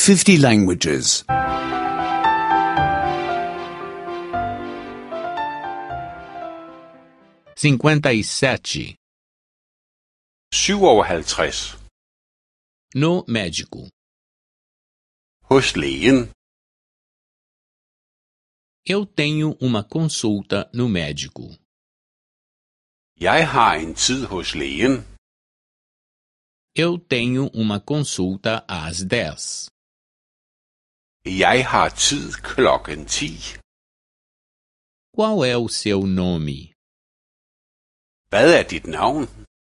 50 languages. 57. 57. No médico. Hos lægen. Eu tenho uma consulta no médico. Jeg har en tid hos lægen. Eu tenho uma consulta às 10. Jeg har tid klokken 10. Qual é o seu nome? Hvad er dit navn?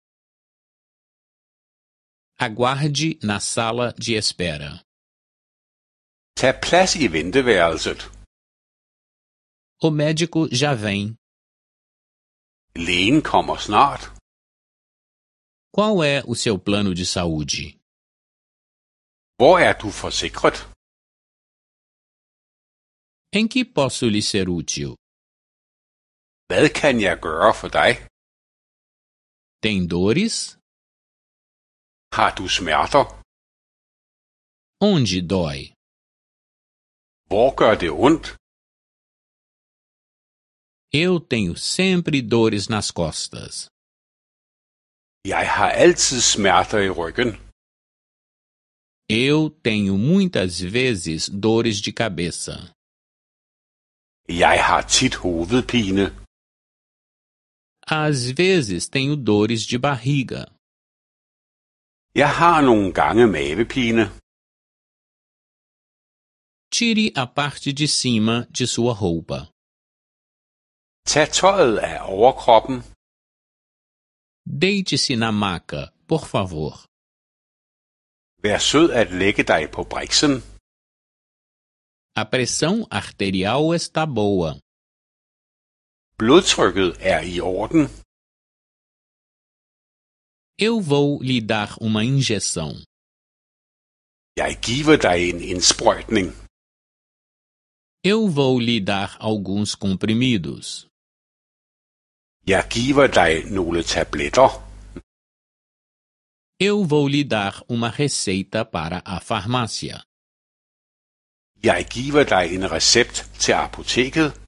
Aguarde na sala de espera. Tag plads i venteværelset. O médico já vem. Lægen kommer snart. Qual é o seu plano de saúde? Hvor er du forsikret? Em que posso lhe ser útil? Hvad kan jeg gøre for dig? Tem dores? Har du smerter? Onde dói? Hvor gør det ondt? Eu tenho sempre dores nas costas. Jeg har altid smerter i ryggen. Eu tenho muitas vezes dores de cabeça. Jeg har tit hovedpine. Às vezes tenho dores de barriga. Jeg har nogle gange mavepine. Tire a parte de cima de sua roupa. Tag tøjet af overkroppen. Deite-se na maca, por favor. Vær sød at lægge dig på briksen. A pressão arterial está boa. Blodtrykket er i orden. Eu vou lhe dar uma injeção. Jeg giver dig en indsprøjtning. Eu vou lhe dar alguns comprimidos. Jeg giver dig nogle tabletter. Eu vou lhe dar uma receita para a farmácia. Jeg giver dig en recept til apoteket.